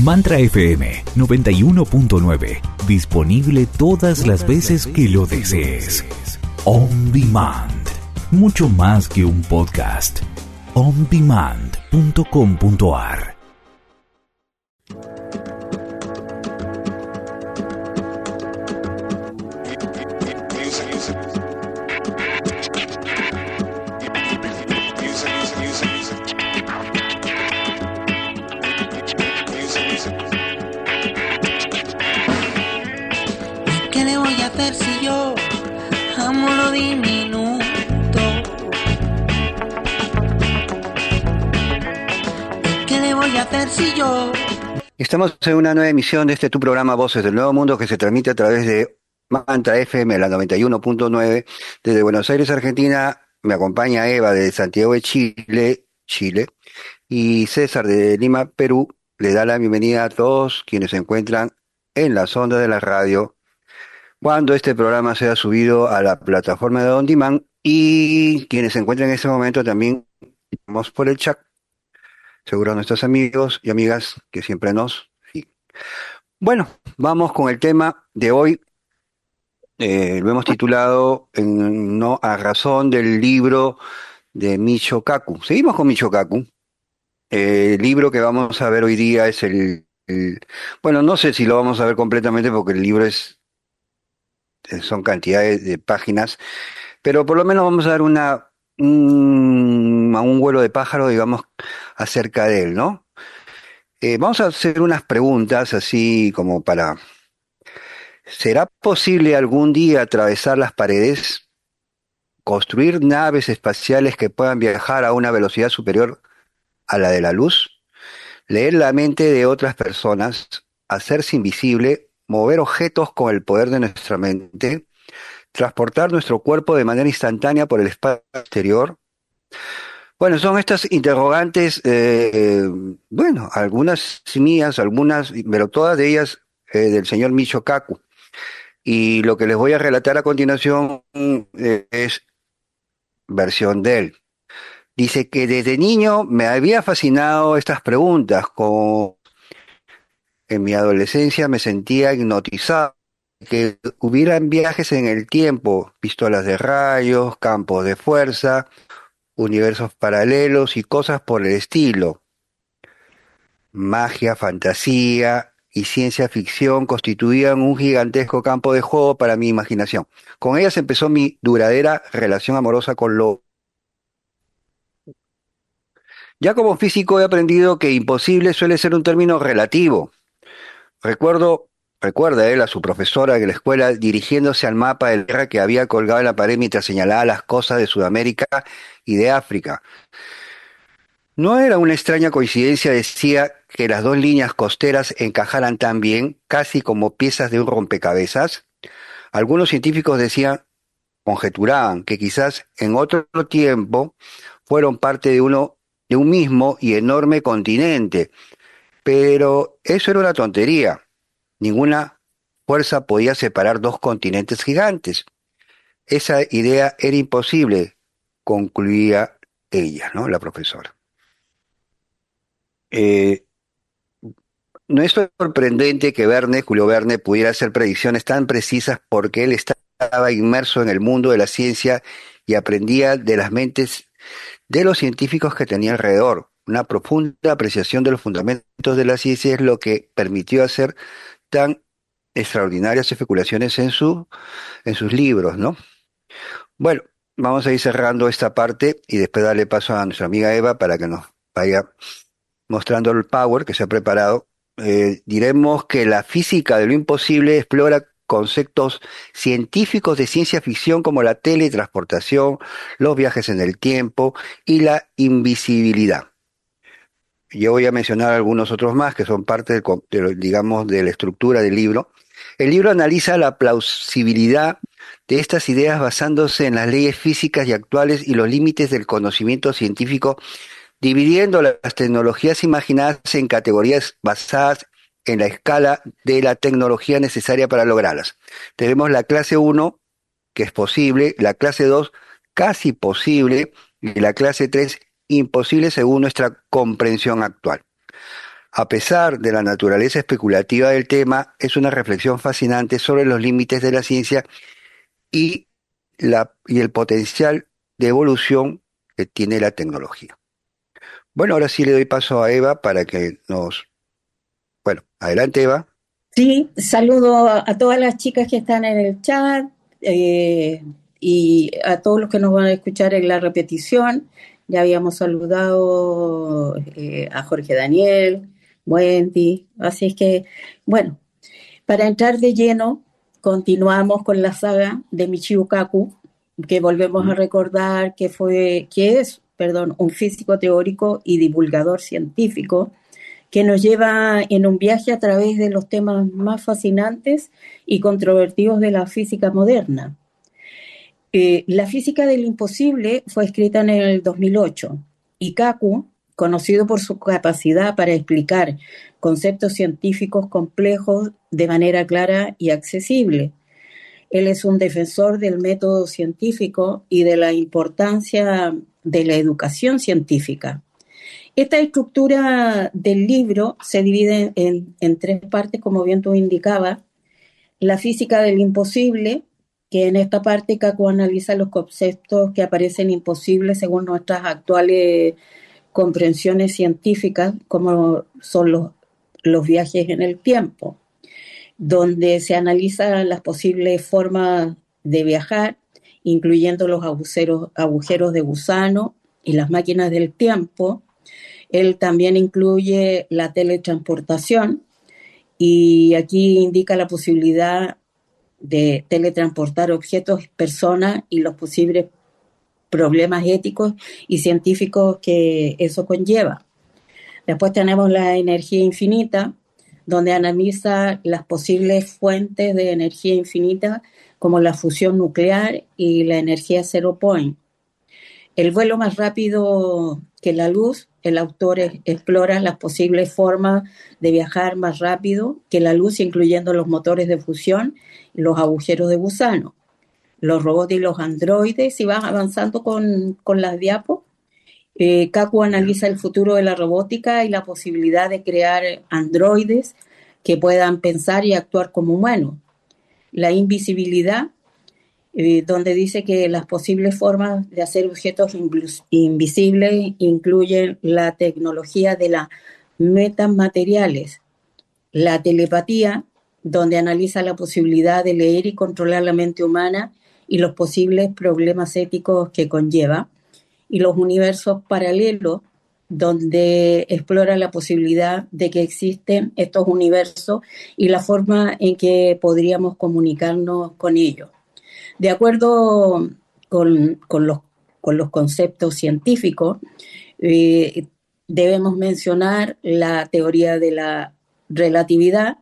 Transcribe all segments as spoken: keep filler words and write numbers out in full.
Mantra F M noventa y uno punto nueve. Disponible todas las veces que lo desees. On Demand. Mucho más que un podcast. on demand punto com punto a r. ¿Qué le voy a hacer si yo amo lo diminuto? ¿Qué le voy a hacer si yo? Estamos en una nueva emisión de este tu programa Voces del Nuevo Mundo, que se transmite a través de Mantra F M, la noventa y uno punto nueve. Desde Buenos Aires, Argentina, me acompaña Eva de Santiago de Chile, Chile, y César de Lima, Perú. Le da la bienvenida a todos quienes se encuentran en las ondas de la radio cuando este programa sea subido a la plataforma de On Demand, y quienes se encuentran en ese momento también vamos por el chat, seguro nuestros amigos y amigas que siempre nos siguen. Bueno, vamos con el tema de hoy. Eh, lo hemos titulado en, no, a razón del libro de Michio Kaku. Seguimos con Michio Kaku. Eh, el libro que vamos a ver hoy día es el, el- bueno, no sé si lo vamos a ver completamente porque el libro es, eh, son cantidades de páginas, pero por lo menos vamos a dar una, un, a un vuelo de pájaro, digamos, acerca de él, ¿no? Eh, vamos a hacer unas preguntas así como para, ¿será posible algún día atravesar las paredes, construir naves espaciales que puedan viajar a una velocidad superior a la de la luz, leer la mente de otras personas, hacerse invisible, mover objetos con el poder de nuestra mente, transportar nuestro cuerpo de manera instantánea por el espacio exterior? Bueno, son estas interrogantes, eh, eh, bueno, algunas mías, algunas, pero todas de ellas eh, del señor Michio Kaku. Y lo que les voy a relatar a continuación eh, es versión de él. Dice que desde niño me había fascinado estas preguntas, como en mi adolescencia me sentía hipnotizado, que hubieran viajes en el tiempo, pistolas de rayos, campos de fuerza, universos paralelos y cosas por el estilo. Magia, fantasía y ciencia ficción constituían un gigantesco campo de juego para mi imaginación. Con ellas empezó mi duradera relación amorosa con lo... Ya como físico he aprendido que imposible suele ser un término relativo. Recuerdo, recuerda él a su profesora en la escuela dirigiéndose al mapa de la Tierra que había colgado en la pared mientras señalaba las cosas de Sudamérica y de África. No era una extraña coincidencia, decía, que las dos líneas costeras encajaran tan bien, casi como piezas de un rompecabezas. Algunos científicos decían, conjeturaban, que quizás en otro tiempo fueron parte de uno, de un mismo y enorme continente, pero eso era una tontería. Ninguna fuerza podía separar dos continentes gigantes. Esa idea era imposible, concluía ella, ¿no? La profesora. Eh, no es sorprendente que Verne, Julio Verne, pudiera hacer predicciones tan precisas porque él estaba inmerso en el mundo de la ciencia y aprendía de las mentes de los científicos que tenía alrededor. Una profunda apreciación de los fundamentos de la ciencia es lo que permitió hacer tan extraordinarias especulaciones en su, en sus libros, ¿no? Bueno, vamos a ir cerrando esta parte y después darle paso a nuestra amiga Eva para que nos vaya mostrando el power que se ha preparado. Eh, diremos que la física de lo imposible explora conceptos científicos de ciencia ficción como la teletransportación, los viajes en el tiempo y la invisibilidad. Yo voy a mencionar algunos otros más que son parte del co- de, lo- digamos, de la estructura del libro. El libro analiza la plausibilidad de estas ideas basándose en las leyes físicas y actuales y los límites del conocimiento científico, dividiendo las tecnologías imaginadas en categorías basadas en la escala de la tecnología necesaria para lograrlas. Tenemos la clase uno, que es posible, la clase dos, casi posible, y la clase tres, imposible según nuestra comprensión actual. A pesar de la naturaleza especulativa del tema, es una reflexión fascinante sobre los límites de la ciencia y, la, y el potencial de evolución que tiene la tecnología. Bueno, ahora sí le doy paso a Eva para que nos... Bueno, adelante Eva. Sí, saludo a, a todas las chicas que están en el chat eh, y a todos los que nos van a escuchar en la repetición. Ya habíamos saludado eh, a Jorge Daniel, Wendy, así es que, bueno, para entrar de lleno, continuamos con la saga de Michio Kaku, que volvemos a recordar que fue, que es, perdón, un físico teórico y divulgador científico que nos lleva en un viaje a través de los temas más fascinantes y controvertidos de la física moderna. Eh, la física del imposible fue escrita en el dos mil ocho y Kaku, conocido por su capacidad para explicar conceptos científicos complejos de manera clara y accesible. Él es un defensor del método científico y de la importancia de la educación científica. Esta estructura del libro se divide en, en tres partes, como bien tú indicabas. La física del imposible, que en esta parte Kaku analiza los conceptos que aparecen imposibles según nuestras actuales comprensiones científicas, como son los, los viajes en el tiempo, donde se analizan las posibles formas de viajar, incluyendo los agujeros, agujeros de gusano y las máquinas del tiempo. Él también incluye la teletransportación y aquí indica la posibilidad de teletransportar objetos, personas y los posibles problemas éticos y científicos que eso conlleva. Después tenemos la energía infinita, donde analiza las posibles fuentes de energía infinita como la fusión nuclear y la energía zero point. El vuelo más rápido que la luz, el autor explora las posibles formas de viajar más rápido que la luz, incluyendo los motores de fusión y los agujeros de gusano. Los robots y los androides, y vas avanzando con, con las diapos. Eh, Kaku analiza el futuro de la robótica y la posibilidad de crear androides que puedan pensar y actuar como humanos. La invisibilidad, eh, donde dice que las posibles formas de hacer objetos invisibles incluyen la tecnología de las metamateriales. La telepatía, donde analiza la posibilidad de leer y controlar la mente humana y los posibles problemas éticos que conlleva. Y los universos paralelos, donde explora la posibilidad de que existen estos universos y la forma en que podríamos comunicarnos con ellos. De acuerdo con, con, los, con los conceptos científicos, eh, debemos mencionar la teoría de la relatividad,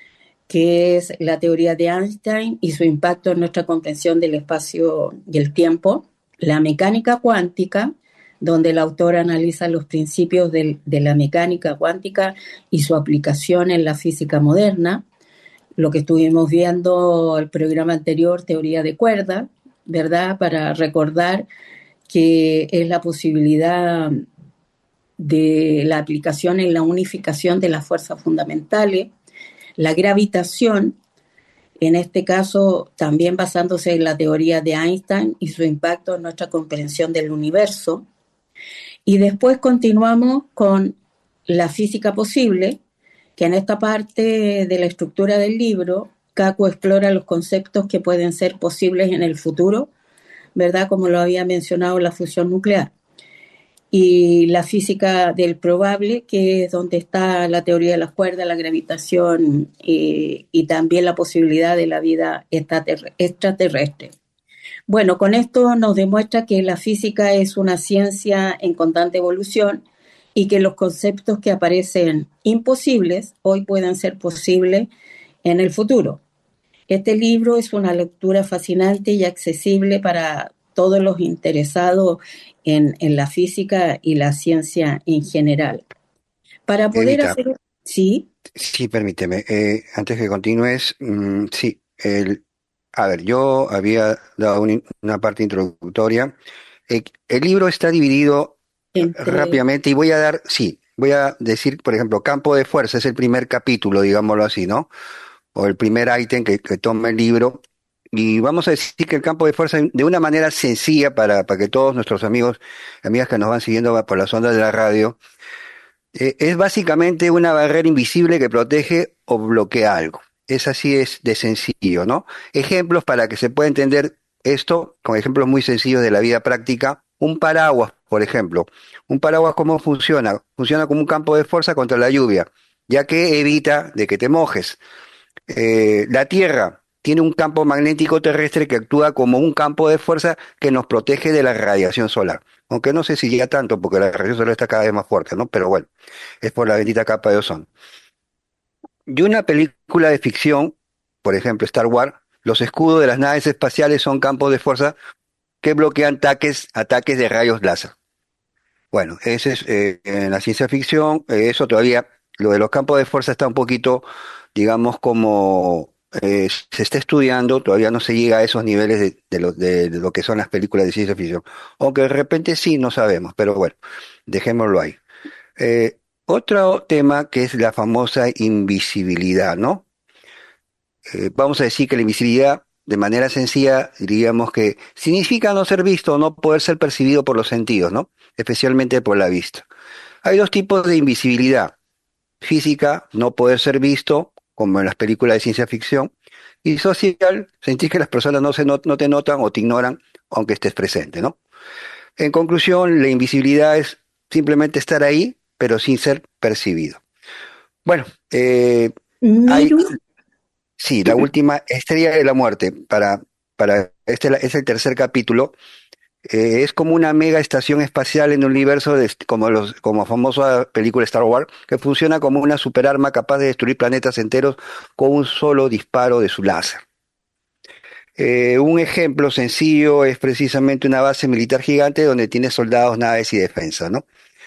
que es la teoría de Einstein y su impacto en nuestra comprensión del espacio y el tiempo. La mecánica cuántica, donde el autor analiza los principios de, de la mecánica cuántica y su aplicación en la física moderna. Lo que estuvimos viendo el programa anterior, teoría de cuerdas, ¿verdad? Para recordar que es la posibilidad de la aplicación en la unificación de las fuerzas fundamentales. La gravitación, en este caso también basándose en la teoría de Einstein y su impacto en nuestra comprensión del universo. Y después continuamos con la física posible, que en esta parte de la estructura del libro, Kaku explora los conceptos que pueden ser posibles en el futuro, ¿verdad? Como lo había mencionado, la fusión nuclear. Y la física del probable, que es donde está la teoría de las cuerdas, la gravitación y, y también la posibilidad de la vida extraterrestre. Bueno, con esto nos demuestra que la física es una ciencia en constante evolución y que los conceptos que aparecen imposibles hoy pueden ser posibles en el futuro. Este libro es una lectura fascinante y accesible para todos los interesados en, en la física y la ciencia en general. Para poder Evita, hacer... Sí. sí, permíteme, eh, antes que continúes, mm, sí, el, a ver, yo había dado un- una parte introductoria. Eh, el libro está dividido Entre... rápidamente y voy a dar, sí, voy a decir, por ejemplo, campo de fuerza es el primer capítulo, digámoslo así, ¿no? O el primer ítem que, que toma el libro. Y vamos a decir que el campo de fuerza, de una manera sencilla para, para que todos nuestros amigos, amigas que nos van siguiendo por las ondas de la radio, eh, es básicamente una barrera invisible que protege o bloquea algo. Es así es de sencillo, ¿no? Ejemplos para que se pueda entender esto, con ejemplos muy sencillos de la vida práctica. Un paraguas, por ejemplo. Un paraguas, ¿cómo funciona? Funciona como un campo de fuerza contra la lluvia, ya que evita de que te mojes. Eh, la Tierra tiene un campo magnético terrestre que actúa como un campo de fuerza que nos protege de la radiación solar. Aunque no sé si ya tanto, porque la radiación solar está cada vez más fuerte, ¿no? Pero bueno, es por la bendita capa de ozono. Y una película de ficción, por ejemplo, Star Wars, los escudos de las naves espaciales son campos de fuerza que bloquean ataques, ataques de rayos láser. Bueno, ese es eh, en la ciencia ficción, eh, eso todavía, lo de los campos de fuerza está un poquito, digamos, como eh, se está estudiando, todavía no se llega a esos niveles de, de lo, de, de lo que son las películas de ciencia ficción. Aunque de repente sí, no sabemos, pero bueno, dejémoslo ahí. Eh, Otro tema que es la famosa invisibilidad, ¿no? Eh, vamos a decir que la invisibilidad, de manera sencilla, diríamos que significa no ser visto o no poder ser percibido por los sentidos, ¿no? Especialmente por la vista. Hay dos tipos de invisibilidad. Física, no poder ser visto, como en las películas de ciencia ficción, y social, sentir que las personas no, se no, no te notan o te ignoran, aunque estés presente, ¿no? En conclusión, la invisibilidad es simplemente estar ahí, pero sin ser percibido. Bueno, eh, hay Miru, sí, la última Estrella de la Muerte, para, para este la- es el tercer capítulo. Eh, es como una mega estación espacial en un universo de, como los, como famosa película Star Wars, que funciona como una superarma capaz de destruir planetas enteros con un solo disparo de su láser. Eh, un ejemplo sencillo es precisamente una base militar gigante donde tiene soldados, naves y defensa, ¿no?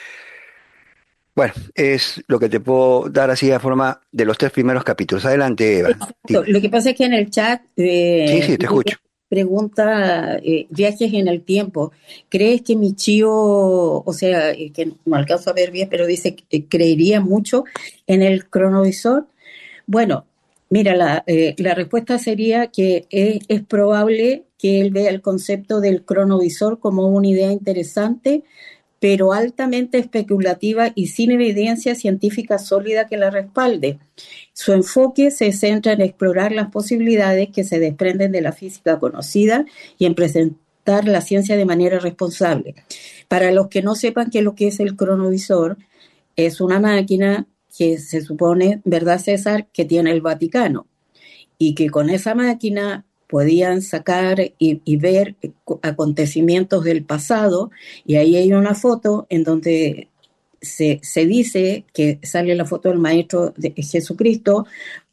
Bueno, es lo que te puedo dar así de forma de los tres primeros capítulos. Adelante, Eva. exacto. Dime. Lo que pasa es que en el chat Sí, eh, sí, te escucho. pregunta eh, viajes en el tiempo. ¿Crees que mi chío, o sea, eh, que no alcanzo a ver bien, pero dice que creería mucho en el cronovisor? Bueno, mira, la, eh, la respuesta sería que es, es probable que él vea el concepto del cronovisor como una idea interesante, pero altamente especulativa y sin evidencia científica sólida que la respalde. Su enfoque se centra en explorar las posibilidades que se desprenden de la física conocida y en presentar la ciencia de manera responsable. Para los que no sepan qué es lo que es el cronovisor, es una máquina que se supone, ¿verdad, César?, que tiene el Vaticano y que con esa máquina podían sacar y, y ver acontecimientos del pasado, y ahí hay una foto en donde se, se dice que sale la foto del Maestro de Jesucristo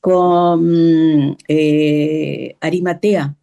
con eh, Arimatea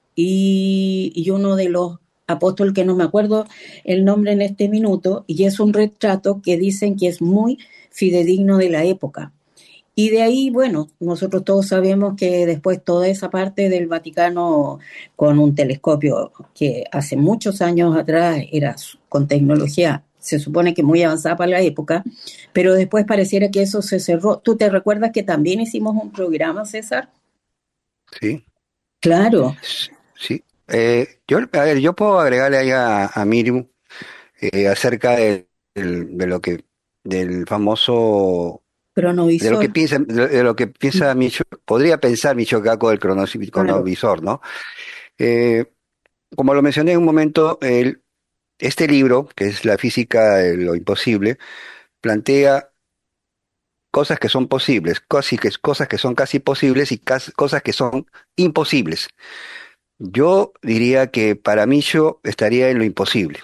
y, y uno de los apóstoles que no me acuerdo el nombre en este minuto, y es un retrato que dicen que es muy fidedigno de la época. Y de ahí, bueno, nosotros todos sabemos que después toda esa parte del Vaticano con un telescopio que hace muchos años atrás era con tecnología, se supone que muy avanzada para la época, pero después pareciera que eso se cerró. ¿Tú te recuerdas que también hicimos un programa, César? Sí. Claro, Sí, eh, yo, a ver, yo puedo agregarle ahí a, a Miriam eh, acerca de, del- de lo que, del famoso, de lo que cronovisor. piensa, de lo, de lo que piensa Micho, podría pensar Michio Kaku del cronosi- Claro. cronovisor, ¿no? Eh, Como lo mencioné en un momento, el, este libro, que es La física de lo imposible, plantea cosas que son posibles, casi que, cosas que son casi posibles y cas- cosas que son imposibles. Yo diría que para mí yo estaría en lo imposible.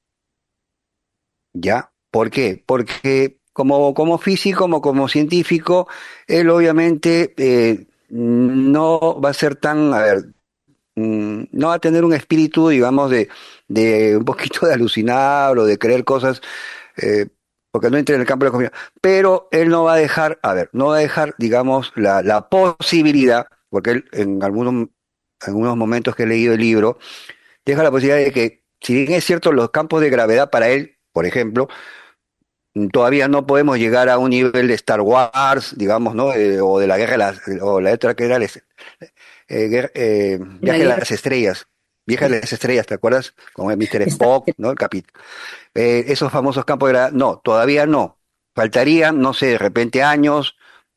¿Ya? ¿Por qué? Porque como, como físico, como, como científico, él obviamente eh, no va a ser tan, a ver, mm, no va a tener un espíritu, digamos, de, de un poquito de alucinar o de creer cosas, eh, porque no entra en el campo de la confianza. Pero él no va a dejar, a ver, no va a dejar, digamos, la, la posibilidad, porque él en algunos, en algunos momentos que he leído el libro, deja la posibilidad de que, si bien es cierto, los campos de gravedad para él, por ejemplo, Todavía no podemos llegar a un nivel de Star Wars, digamos, ¿no? Eh, o de la guerra de las, o la otra que era el, eh, guer- eh, La Viaje a guerra las Estrellas. Viaje a es- las Estrellas, ¿te acuerdas? Con el míster está- Spock, ¿no? El capi- eh, esos famosos campos de la... No, todavía no. Faltarían, no sé, de repente años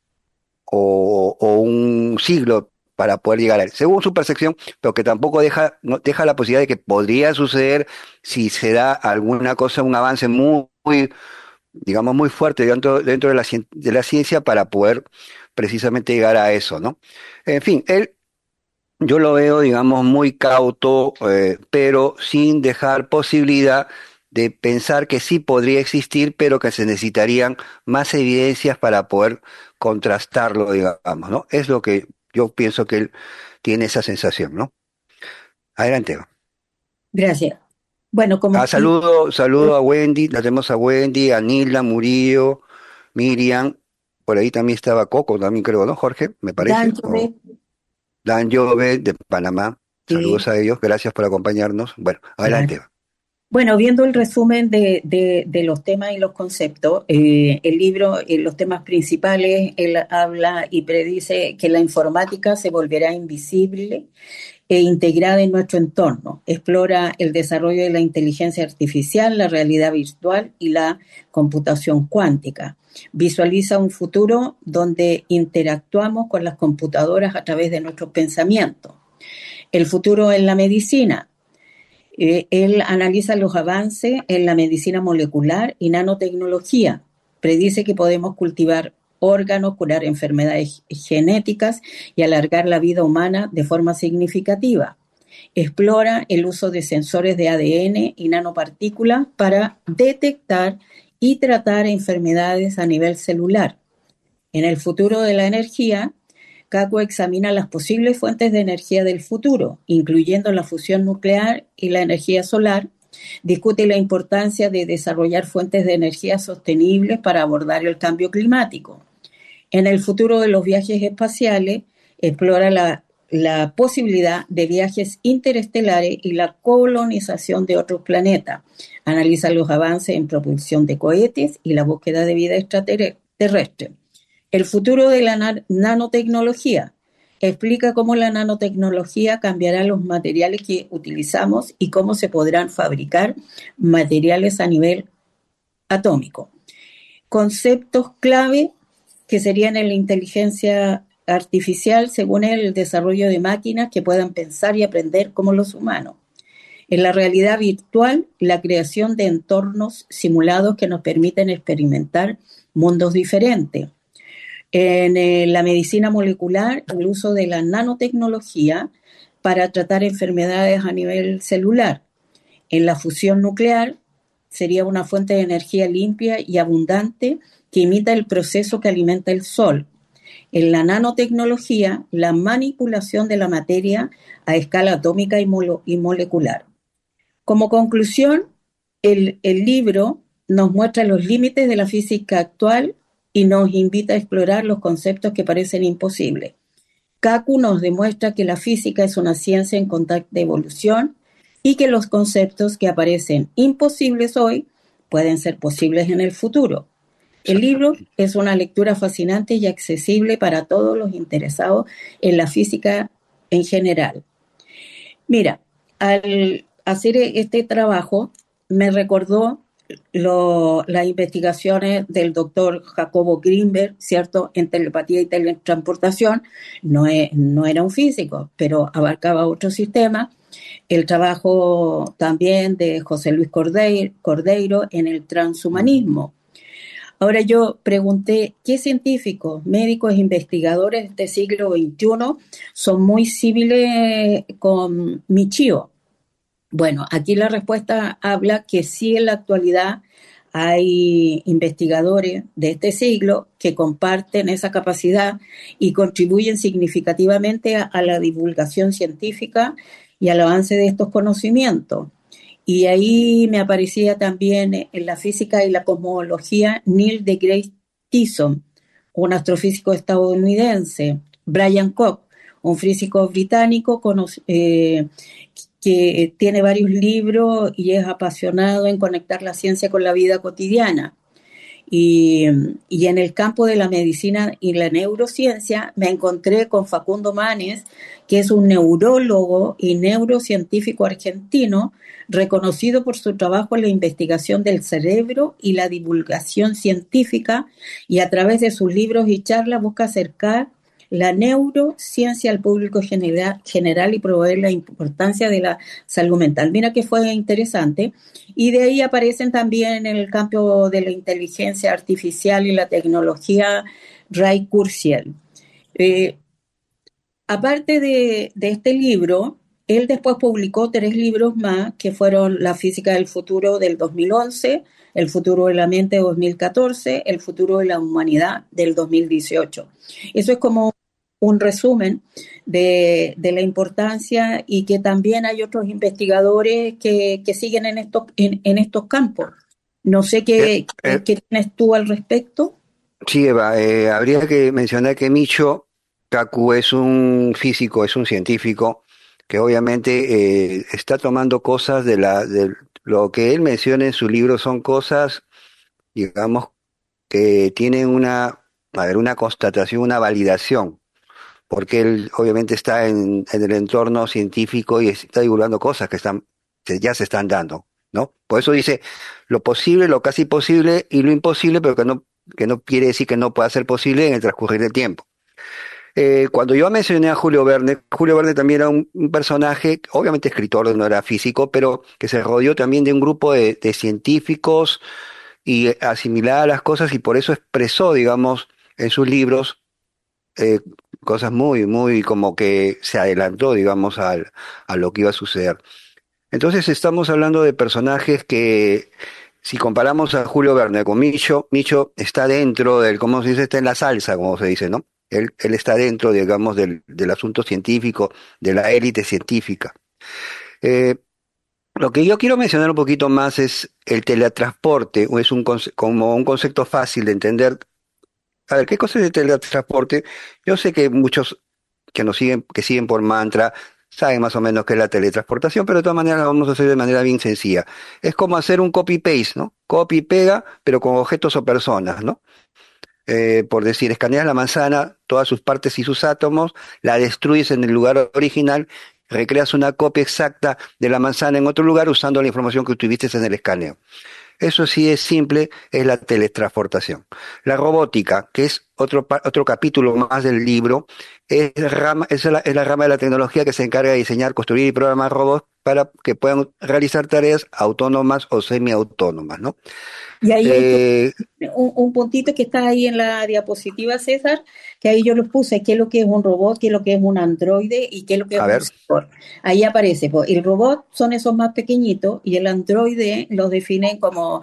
o, o un siglo para poder llegar a él, según su percepción, pero que tampoco deja, no, deja la posibilidad de que podría suceder si se da alguna cosa, un avance muy, muy, digamos, muy fuerte dentro, dentro de la, cien- de la ciencia para poder precisamente llegar a eso, ¿no? En fin, él yo lo veo, digamos, muy cauto, eh, pero sin dejar posibilidad de pensar que sí podría existir, pero que se necesitarían más evidencias para poder contrastarlo, digamos, ¿no? Es lo que yo pienso que él tiene esa sensación, ¿no? Adelante. Eva. Gracias. Bueno, como Ah, explico, saludo, saludo a Wendy, la tenemos a Wendy, a Nilda, Murillo, Miriam, por ahí también estaba Coco, también creo, ¿no, Jorge? Me Dan, parece. yo O ve- Dan Jove de Panamá. sí, Saludos a ellos, gracias por acompañarnos. Bueno, claro. adelante. Bueno, viendo el resumen de, de- de los temas y los conceptos, eh, el libro, eh, los temas principales, él habla y predice que la informática se volverá invisible e integrada en nuestro entorno. Explora el desarrollo de la inteligencia artificial, la realidad virtual y la computación cuántica. Visualiza un futuro donde interactuamos con las computadoras a través de nuestros pensamientos. El futuro en la medicina. Eh, él analiza los avances en la medicina molecular y nanotecnología. Predice que podemos cultivar órganos, curar enfermedades genéticas y alargar la vida humana de forma significativa. Explora el uso de sensores de A D N y nanopartículas para detectar y tratar enfermedades a nivel celular. En el futuro de la energía, Kaku examina las posibles fuentes de energía del futuro, incluyendo la fusión nuclear y la energía solar. Discute la importancia de desarrollar fuentes de energía sostenibles para abordar el cambio climático. En el futuro de los viajes espaciales, explora la, la posibilidad de viajes interestelares y la colonización de otros planetas. Analiza los avances en propulsión de cohetes y la búsqueda de vida extraterrestre. El futuro de la nan- nanotecnología. Explica cómo la nanotecnología cambiará los materiales que utilizamos y cómo se podrán fabricar materiales a nivel atómico. Conceptos clave que serían en la inteligencia artificial, según él, el desarrollo de máquinas que puedan pensar y aprender como los humanos. En la realidad virtual, la creación de entornos simulados que nos permiten experimentar mundos diferentes. En eh, la medicina molecular, el uso de la nanotecnología para tratar enfermedades a nivel celular. En la fusión nuclear, sería una fuente de energía limpia y abundante que imita el proceso que alimenta el Sol. En la nanotecnología, la manipulación de la materia a escala atómica y, molo- y molecular. Como conclusión, el, el libro nos muestra los límites de la física actual y nos invita a explorar los conceptos que parecen imposibles. Kaku nos demuestra que la física es una ciencia en constante evolución y que los conceptos que aparecen imposibles hoy pueden ser posibles en el futuro. El libro es una lectura fascinante y accesible para todos los interesados en la física en general. Mira, al hacer este trabajo me recordó lo, las investigaciones del doctor Jacobo Greenberg, ¿cierto?, en telepatía y teletransportación. No, es, no era un físico, pero abarcaba otro sistema. El trabajo también de José Luis Cordeiro, Cordeiro en el transhumanismo. Ahora yo pregunté, ¿qué científicos, médicos e investigadores de este siglo veintiuno son muy símiles con Michio? Bueno, aquí la respuesta habla que sí, en la actualidad hay investigadores de este siglo que comparten esa capacidad y contribuyen significativamente a, a la divulgación científica y al avance de estos conocimientos. Y ahí me aparecía también en la física y la cosmología Neil deGrasse Tyson, un astrofísico estadounidense, Brian Cox, un físico británico eh, que tiene varios libros y es apasionado en conectar la ciencia con la vida cotidiana. Y, y en el campo de la medicina y la neurociencia me encontré con Facundo Manes, que es un neurólogo y neurocientífico argentino, reconocido por su trabajo en la investigación del cerebro y la divulgación científica, y a través de sus libros y charlas busca acercar la neurociencia al público general, general y promover la importancia de la salud mental. Mira que fue interesante. Y de ahí aparecen también en el campo de la inteligencia artificial y la tecnología Ray Kurzweil. Eh, aparte de, de este libro, él después publicó tres libros más, que fueron La física del futuro del dos mil once, El futuro de la mente dos mil catorce, El futuro de la humanidad del dos mil dieciocho. Eso es como un resumen de, de la importancia, y que también hay otros investigadores que, que siguen en estos, en, en estos campos. No sé qué, Eh, eh, qué tienes tú al respecto. sí, Eva, eh, habría que mencionar que Michio Kaku es un físico, es un científico que obviamente eh, está tomando cosas de la, de lo que él menciona en su libro, son cosas, digamos, que tienen una, a ver, una constatación, una validación, porque él obviamente está en, en el entorno científico y está divulgando cosas que están, que ya se están dando, ¿no? Por eso dice lo posible, lo casi posible y lo imposible, pero que no, que no quiere decir que no pueda ser posible en el transcurrir del tiempo. Eh, cuando yo mencioné a Julio Verne, Julio Verne también era un, un personaje, obviamente escritor, no era físico, pero que se rodeó también de un grupo de, de científicos y asimilaba las cosas, y por eso expresó, digamos, en sus libros eh, cosas muy, muy como que se adelantó, digamos, al, a lo que iba a suceder. Entonces estamos hablando de personajes que, si comparamos a Julio Verne con Michio, Michio está dentro del, ¿cómo se dice? Está en la salsa, como se dice, ¿no? Él, él está dentro, digamos, del, del asunto científico, de la élite científica. Eh, lo que yo quiero mencionar un poquito más es el teletransporte, o es un conce- como un concepto fácil de entender. A ver, ¿qué cosa es el teletransporte? Yo sé que muchos que nos siguen, que siguen por mantra, saben más o menos qué es la teletransportación, pero de todas maneras lo vamos a hacer de manera bien sencilla. Es como hacer un copy-paste, ¿no? Copy-pega, pero con objetos o personas, ¿no? Eh, por decir, escaneas la manzana, todas sus partes y sus átomos, la destruyes en el lugar original, recreas una copia exacta de la manzana en otro lugar usando la información que tuviste en el escaneo. Eso sí es simple, es la teletransportación. La robótica, que es otro, pa- otro capítulo más del libro, es, rama, es, la, es la rama de la tecnología que se encarga de diseñar, construir y programar robots para que puedan realizar tareas autónomas o semiautónomas, ¿no? Y ahí hay Eh, un, un puntito que está ahí en la diapositiva, César, que ahí yo lo puse, qué es lo que es un robot, qué es lo que es un androide y qué es lo que es a un ver, cyborg. Ahí aparece, pues, el robot son esos más pequeñitos y el androide los definen como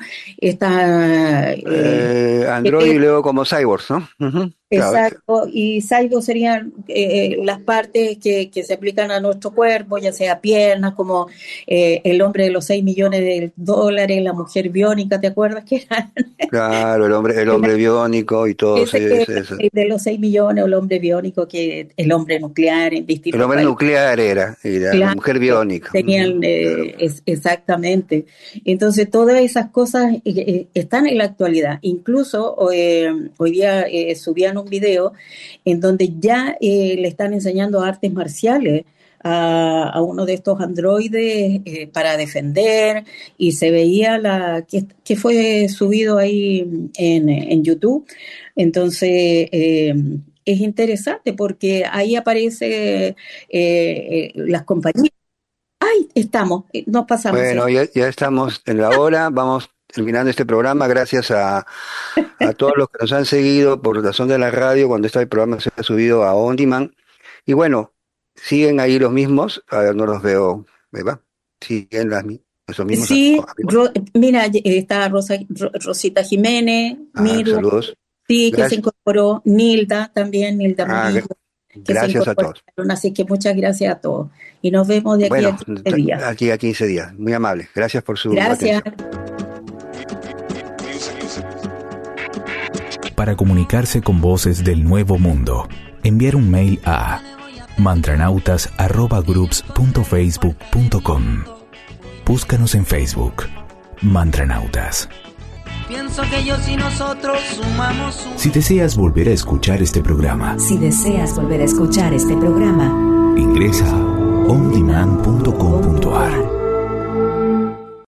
esta... eh, eh, Android y luego como cyborgs, ¿no? Ujú, claro. Exacto, y cyborg serían eh, las partes que, que se aplican a nuestro cuerpo, ya sea piernas, como eh, el hombre de los seis millones de dólares, la mujer biónica, ¿te acuerdas que era? Claro, el hombre, el hombre biónico y todo eso, Ese que ese- ese. de los seis millones, o el hombre biónico, que el hombre nuclear en El distintos hombre países. nuclear era, y la, la Claro, mujer biónica. Ujú, tenían claro. eh, es- exactamente. Entonces, todas esas cosas eh, eh, están en la actualidad. Incluso eh, hoy día eh, subían un video en donde ya eh, le están enseñando artes marciales a, a uno de estos androides eh, para defender, y se veía la que, que fue subido ahí en, en YouTube. Entonces, eh, es interesante porque ahí aparece eh, eh, las compañías. Ay, estamos, eh, nos pasamos, Bueno, ¿cierto? ya, ya estamos en la hora, vamos terminando este programa. Gracias a, a todos los que nos han seguido por razón de la radio cuando este programa se ha subido a On Demand. Y bueno, siguen ahí los mismos, a ver, no los veo, ¿verdad? Siguen las, mi- esos mismos Sí, amigos. Ro- mira, eh, está Rosa, Ro- Rosita Jiménez, Ah, Miru, saludos. sí, que se Gracias, incorporó, Nilda también, Nilda ah, Murillo, gra- que se gracias a todos. incorporaron. Así que muchas gracias a todos. Y nos vemos de aquí a Bueno, quince días. aquí a quince días. Muy amable. Gracias por su Gracias. atención. Para comunicarse con voces del nuevo mundo, enviar un mail a mantranautas arroba groups punto facebook punto com. Búscanos en Facebook, Mantranautas. Pienso que ellos y nosotros sumamos un... Si deseas volver a escuchar este programa, Si deseas volver a escuchar este programa, ingresa a ondemand punto com punto